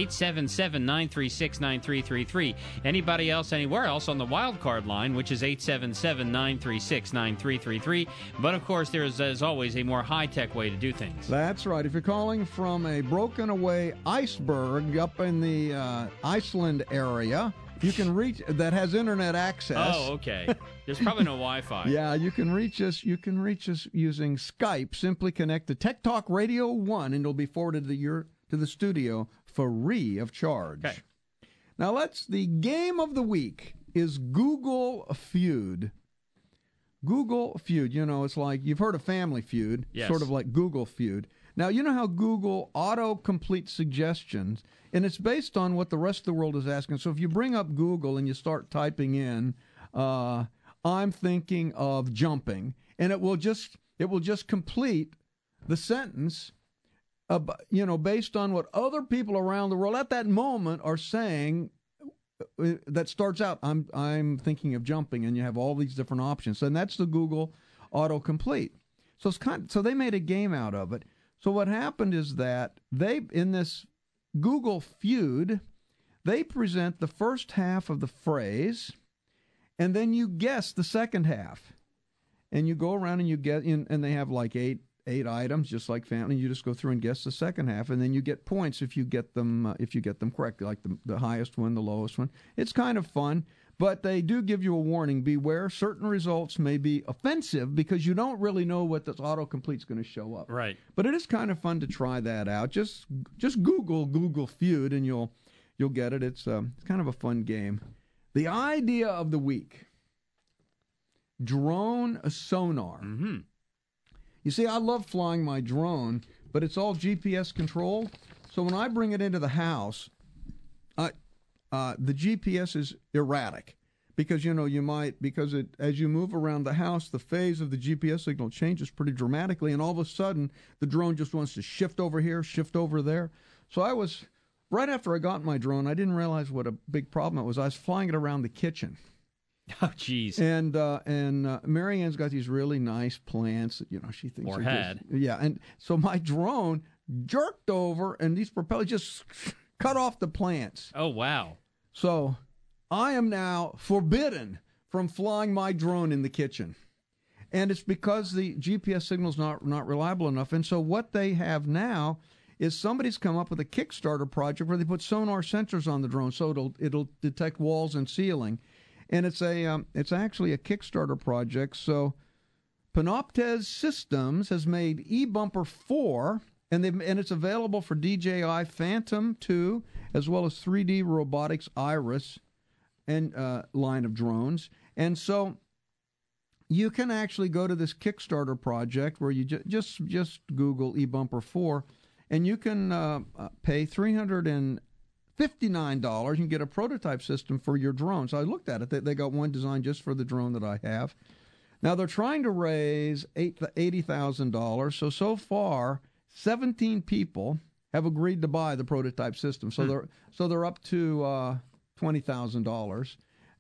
877-936-9333. Anybody else anywhere else on the wild card line, which is 877-936-9333. But, of course, there is, as always, a more high-tech way to do things. That's right. If you're calling from a broken-away iceberg up in the Iceland area, you can reach that has internet access. Oh, okay. There's probably no Wi-Fi. Yeah, you can reach us. You can reach us using Skype. Simply connect to Tech Talk Radio 1, and it'll be forwarded to the studio free of charge. Okay. Now, the game of the week is Google Feud. Google Feud. You know, it's like you've heard of Family Feud. Yes. Sort of like Google Feud. Now, you know how Google auto-complete suggestions, and it's based on what the rest of the world is asking. So if you bring up Google and you start typing in, I'm thinking of jumping, and it will just complete the sentence, based on what other people around the world at that moment are saying. That starts out, I'm thinking of jumping, and you have all these different options, and that's the Google autocomplete. So so they made a game out of it. So what happened is that in this Google Feud, they present the first half of the phrase, and then you guess the second half. And you go around and you get in, and they have like eight items, just like family. You just go through and guess the second half, and then you get points if you get them correct, like the highest one, the lowest one. It's kind of fun, but they do give you a warning: beware, certain results may be offensive because you don't really know what this autocomplete's going to show up. Right. But it is kind of fun to try that out. Just Google Feud, and you'll get it. It's kind of a fun game. The idea of the week: drone sonar. Mm-hmm. You see, I love flying my drone, but it's all GPS controlled. So when I bring it into the house, the GPS is erratic because as you move around the house, the phase of the GPS signal changes pretty dramatically, and all of a sudden the drone just wants to shift over here, shift over there. So right after I got my drone, I didn't realize what a big problem it was. I was flying it around the kitchen. Oh, jeez. And Marianne's got these really nice plants that, she thinks or had. And so my drone jerked over, and these propellers just cut off the plants. Oh, wow. So I am now forbidden from flying my drone in the kitchen. And it's because the GPS signal's not reliable enough. And so what they have now is somebody's come up with a Kickstarter project where they put sonar sensors on the drone so it'll detect walls and ceiling. And it's actually a Kickstarter project. So Panoptes Systems has made eBumper 4, and it's available for DJI Phantom 2, as well as 3D Robotics Iris and line of drones. And so you can actually go to this Kickstarter project where you just Google eBumper 4, and you can pay $359. You can get a prototype system for your drone. So I looked at it. They got one designed just for the drone that I have. Now they're trying to raise $80,000. So far, 17 people have agreed to buy the prototype system. So they're up to $20,000,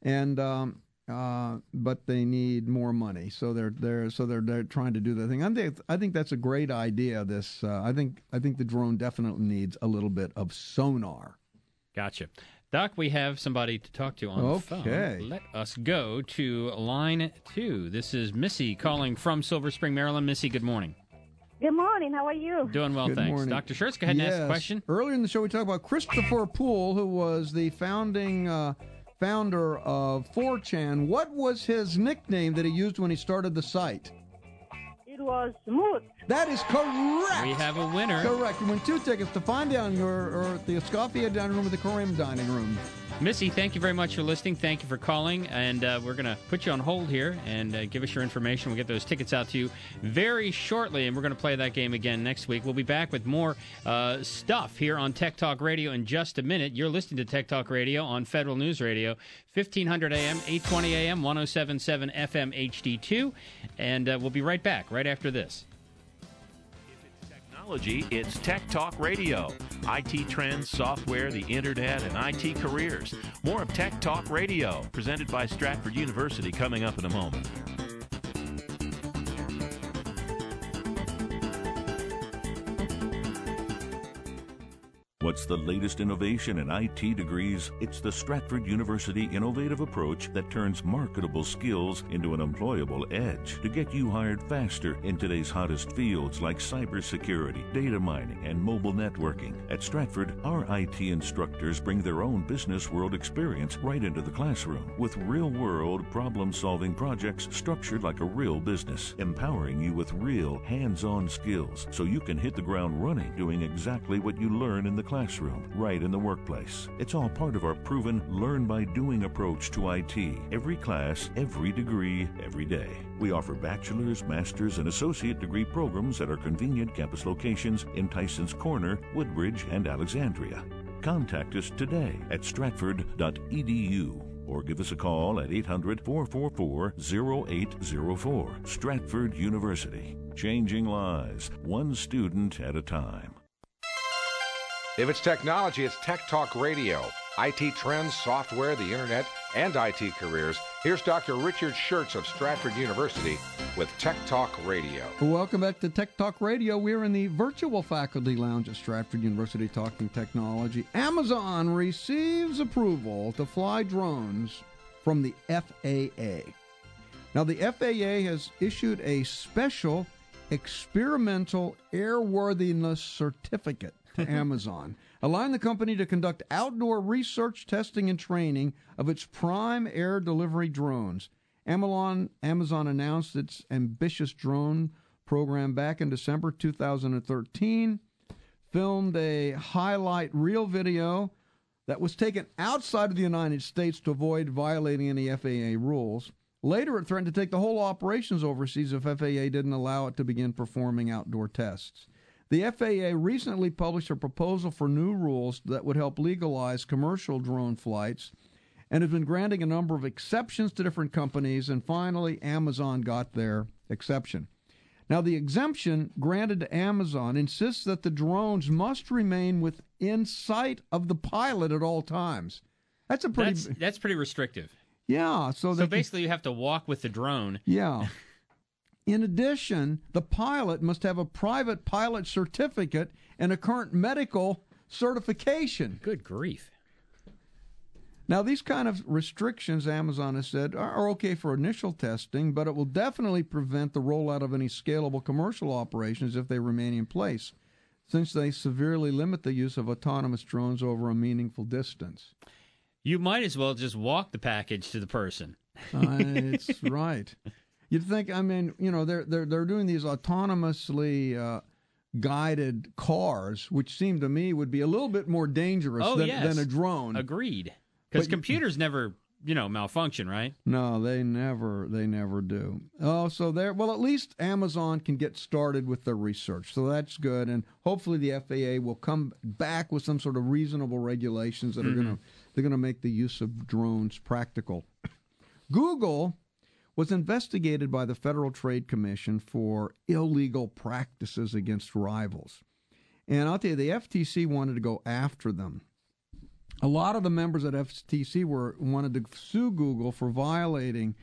and but they need more money. So they're trying to do the thing. I think that's a great idea. I think the drone definitely needs a little bit of sonar. Gotcha. Doc, we have somebody to talk to on the phone. Let us go to line 2. This is Missy calling from Silver Spring, Maryland. Missy, good morning. Good morning. How are you? Doing well, Good thanks. morning. Dr. Schertz, go ahead and ask a question. Earlier in the show, we talked about Christopher Poole, who was the founding founder of 4chan. What was his nickname that he used when he started the site? It was Smooth. That is correct. We have a winner. Correct. You win 2 tickets to Fine Dining or the Escoffier Dining Room or the Karim Dining Room. Missy, thank you very much for listening. Thank you for calling. And we're going to put you on hold here and give us your information. We'll get those tickets out to you very shortly, and we're going to play that game again next week. We'll be back with more stuff here on Tech Talk Radio in just a minute. You're listening to Tech Talk Radio on Federal News Radio, 1500 AM, 820 AM, 107.7 FM HD2. And we'll be right back right after this. It's Tech Talk Radio. IT trends, software, the internet, and IT careers. More of Tech Talk Radio, presented by Stratford University, coming up in a moment. What's the latest innovation in IT degrees? It's the Stratford University innovative approach that turns marketable skills into an employable edge to get you hired faster in today's hottest fields like cybersecurity, data mining, and mobile networking. At Stratford, our IT instructors bring their own business world experience right into the classroom with real-world problem-solving projects structured like a real business, empowering you with real hands-on skills so you can hit the ground running doing exactly what you learn in the classroom, right in the workplace. It's all part of our proven learn-by-doing approach to IT. Every class, every degree, every day. We offer bachelor's, master's, and associate degree programs at our convenient campus locations in Tysons Corner, Woodbridge, and Alexandria. Contact us today at stratford.edu or give us a call at 800-444-0804. Stratford University. Changing lives, one student at a time. If it's technology, it's Tech Talk Radio. IT trends, software, the internet, and IT careers. Here's Dr. Richard Schertz of Stratford University with Tech Talk Radio. Welcome back to Tech Talk Radio. We're in the virtual faculty lounge at Stratford University talking technology. Amazon receives approval to fly drones from the FAA. Now, the FAA has issued a special experimental airworthiness certificate to Amazon, allowing the company to conduct outdoor research, testing, and training of its prime air delivery drones. Amazon announced its ambitious drone program back in December 2013, filmed a highlight reel video that was taken outside of the United States to avoid violating any FAA rules. Later, it threatened to take the whole operations overseas if FAA didn't allow it to begin performing outdoor tests. The FAA recently published a proposal for new rules that would help legalize commercial drone flights and has been granting a number of exceptions to different companies, and finally, Amazon got their exception. Now, the exemption granted to Amazon insists that the drones must remain within sight of the pilot at all times. That's pretty restrictive. Yeah. So basically you have to walk with the drone. Yeah. In addition, the pilot must have a private pilot certificate and a current medical certification. Good grief. Now, these kind of restrictions, Amazon has said, are okay for initial testing, but it will definitely prevent the rollout of any scalable commercial operations if they remain in place, since they severely limit the use of autonomous drones over a meaningful distance. You might as well just walk the package to the person. It's right. You'd think, I mean, you know, they're doing these autonomously guided cars, which seem to me would be a little bit more dangerous than a drone. Agreed. Because computers never, malfunction, right? No, they never do. Oh, so well, at least Amazon can get started with their research, so that's good. And hopefully the FAA will come back with some sort of reasonable regulations that are they're going to make the use of drones practical. Google was investigated by the Federal Trade Commission for illegal practices against rivals. And I'll tell you, the FTC wanted to go after them. A lot of the members at FTC wanted to sue Google for violating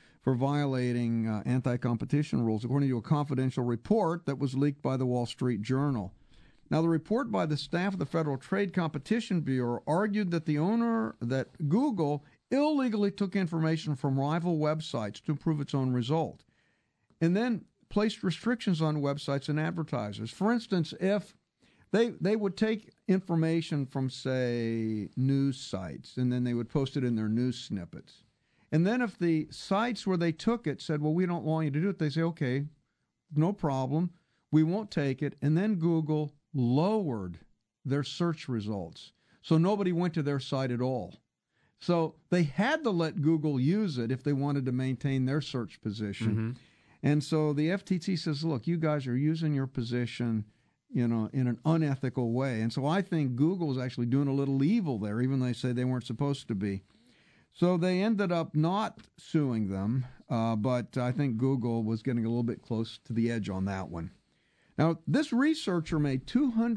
anti-competition rules, according to a confidential report that was leaked by the Wall Street Journal. Now, the report by the staff of the Federal Trade Competition Bureau argued that that Google illegally took information from rival websites to improve its own result, and then placed restrictions on websites and advertisers. For instance, if they would take information from, say, news sites, and then they would post it in their news snippets. And then if the sites where they took it said, well, we don't want you to do it, they say, okay, no problem, we won't take it. And then Google lowered their search results, so nobody went to their site at all. So they had to let Google use it if they wanted to maintain their search position. Mm-hmm. And so the FTC says, look, you guys are using your position, in an unethical way. And so I think Google is actually doing a little evil there, even though they say they weren't supposed to be. So they ended up not suing them, but I think Google was getting a little bit close to the edge on that one. Now, this researcher made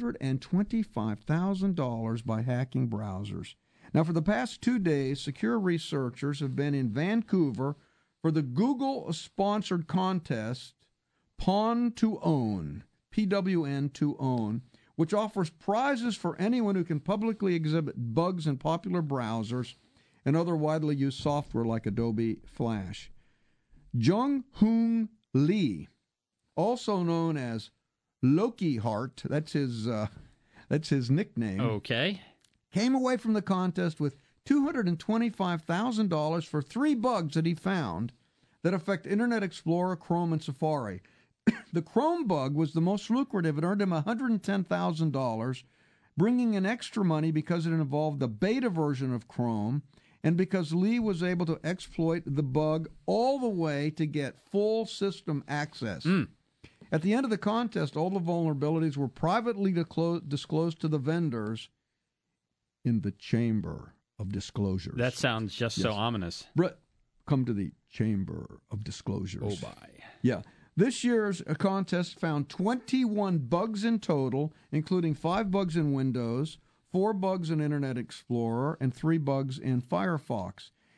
$225,000 by hacking browsers. Now, for the past 2 days, secure researchers have been in Vancouver for the Google-sponsored contest Pawn to Own, PWN to Own, which offers prizes for anyone who can publicly exhibit bugs in popular browsers and other widely used software like Adobe Flash. Jung-Hoon Lee, also known as Loki Heart, that's his nickname. Okay. Came away from the contest with $225,000 for 3 bugs that he found that affect Internet Explorer, Chrome, and Safari. The Chrome bug was the most lucrative. It earned him $110,000, bringing in extra money because it involved the beta version of Chrome and because Lee was able to exploit the bug all the way to get full system access. At the end of the contest, all the vulnerabilities were privately disclosed to the vendors in the Chamber of Disclosures. That sounds just so ominous. Brett, come to the Chamber of Disclosures. Oh, my. Yeah. This year's contest found 21 bugs in total, including 5 bugs in Windows, 4 bugs in Internet Explorer, and 3 bugs in Firefox.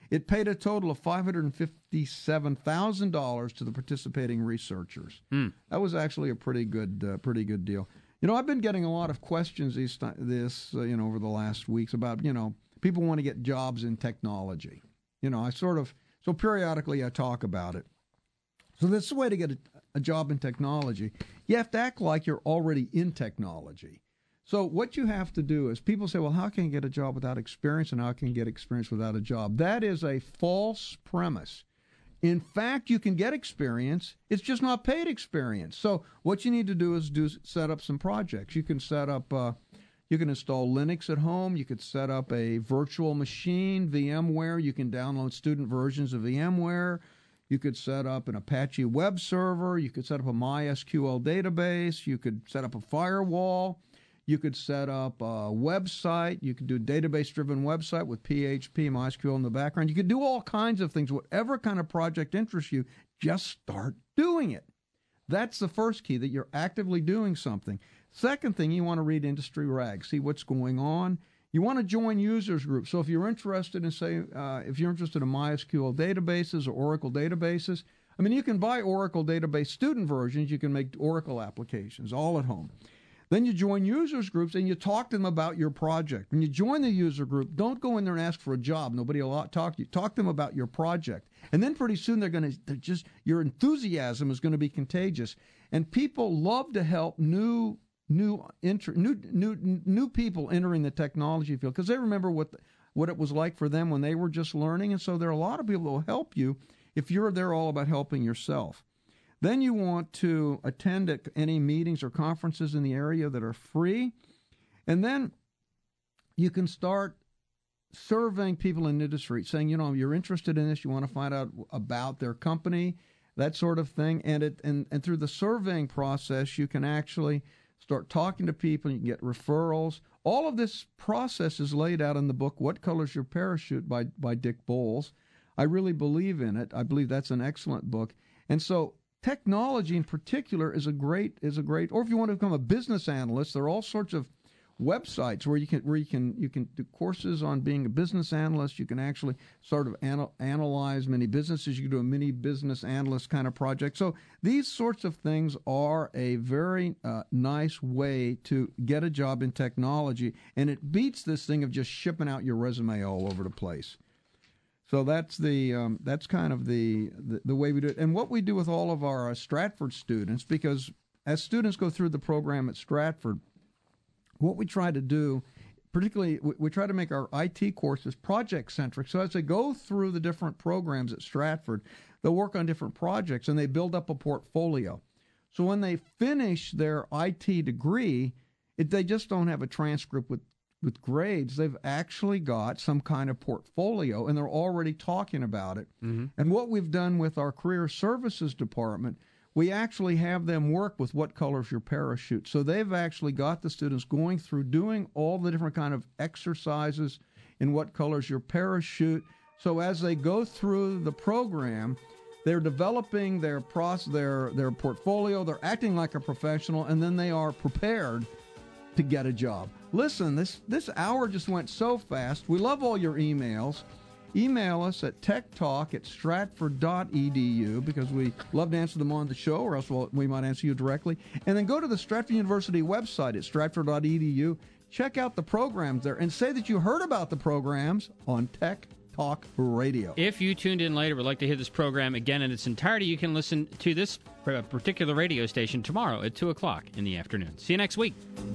It paid a total of $557,000 to the participating researchers. That was actually a pretty good deal. I've been getting a lot of questions over the last weeks about, people want to get jobs in technology. So periodically I talk about it. So this is a way to get a job in technology. You have to act like you're already in technology. So what you have to do is, people say, well, how can you get a job without experience, and how can you get experience without a job? That is a false premise. In fact, you can get experience. It's just not paid experience. So what you need to do is set up some projects. You can you can install Linux at home. You could set up a virtual machine, VMware. You can download student versions of VMware. You could set up an Apache web server. You could set up a MySQL database. You could set up a firewall. You could set up a website. You could do a database-driven website with PHP, MySQL in the background. You could do all kinds of things. Whatever kind of project interests you, just start doing it. That's the first key, that you're actively doing something. Second thing, you want to read industry rags, see what's going on. You want to join users groups. So if you're interested in, if you're interested in MySQL databases or Oracle databases, you can buy Oracle database student versions. You can make Oracle applications all at home. Then you join users groups and you talk to them about your project. When you join the user group, don't go in there and ask for a job. Nobody will talk to you. Talk to them about your project. And then pretty soon your enthusiasm is going to be contagious. And people love to help new people entering the technology field, because they remember what it was like for them when they were just learning. And so there are a lot of people who will help you if you're there all about helping yourself. Then you want to attend any meetings or conferences in the area that are free. And then you can start surveying people in the industry, saying, you're interested in this, you want to find out about their company, that sort of thing. And through the surveying process, you can actually start talking to people. You can get referrals. All of this process is laid out in the book, What Color's Your Parachute by Dick Bowles. I really believe in it. I believe that's an excellent book. And so technology in particular is a great, or if you want to become a business analyst, there are all sorts of websites where you can do courses on being a business analyst. You can actually sort of analyze many businesses. You can do a mini business analyst kind of project. So these sorts of things are a very nice way to get a job in technology, and it beats this thing of just shipping out your resume all over the place. So that's kind of the way we do it. And what we do with all of our Stratford students, because as students go through the program at Stratford, what we try to do, particularly, we try to make our IT courses project-centric. So as they go through the different programs at Stratford, they'll work on different projects, and they build up a portfolio. So when they finish their IT degree, they just don't have a transcript with grades. They've actually got some kind of portfolio, and they're already talking about it. Mm-hmm. And what we've done with our career services department, we actually have them work with What Color's Your Parachute. So they've actually got the students going through doing all the different kind of exercises in What Color's Your Parachute. So as they go through the program, they're developing their portfolio, they're acting like a professional, and then they are prepared to get a job. Listen, this hour just went so fast. We love all your emails. Email us at techtalk@stratford.edu, because we love to answer them on the show, or else we might answer you directly. And then go to the Stratford University website at stratford.edu. Check out the programs there and say that you heard about the programs on Tech Talk Radio. If you tuned in later, would like to hear this program again in its entirety, you can listen to this particular radio station tomorrow at 2 o'clock in the afternoon. See you next week.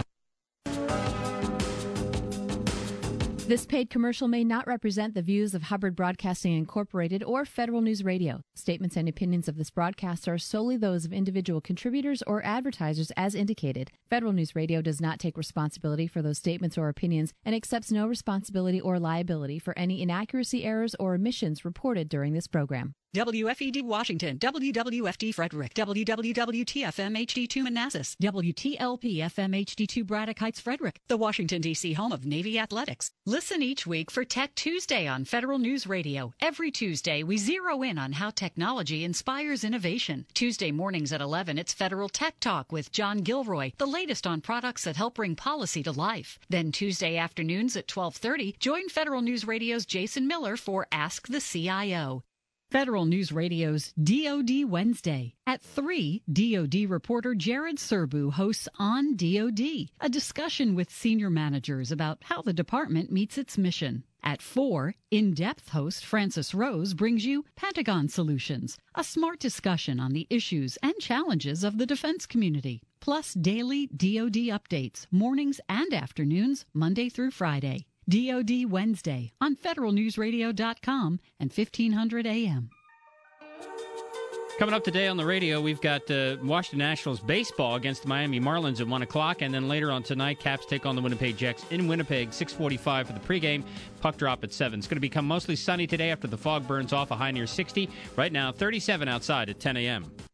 This paid commercial may not represent the views of Hubbard Broadcasting Incorporated or Federal News Radio. Statements and opinions of this broadcast are solely those of individual contributors or advertisers as indicated. Federal News Radio does not take responsibility for those statements or opinions and accepts no responsibility or liability for any inaccuracy, errors, or omissions reported during this program. WFED Washington, WWFD Frederick, WWWTFM HD2 Manassas, WTLP FM HD2 Braddock Heights Frederick, the Washington, D.C. home of Navy Athletics. Listen each week for Tech Tuesday on Federal News Radio. Every Tuesday, we zero in on how technology inspires innovation. Tuesday mornings at 11, it's Federal Tech Talk with John Gilroy, the latest on products that help bring policy to life. Then Tuesday afternoons at 12:30, join Federal News Radio's Jason Miller for Ask the CIO. Federal News Radio's DoD Wednesday. At 3, DoD reporter Jared Serbu hosts On DoD, a discussion with senior managers about how the department meets its mission. At 4, in-depth host Francis Rose brings you Pentagon Solutions, a smart discussion on the issues and challenges of the defense community. Plus daily DoD updates, mornings and afternoons, Monday through Friday. DoD Wednesday on federalnewsradio.com and 1500 AM. Coming up today on the radio, we've got Washington Nationals baseball against the Miami Marlins at 1 o'clock, and then later on tonight, Caps take on the Winnipeg Jets in Winnipeg, 6:45 for the pregame. Puck drop at 7. It's going to become mostly sunny today after the fog burns off, a high near 60. Right now, 37 outside at 10 a.m.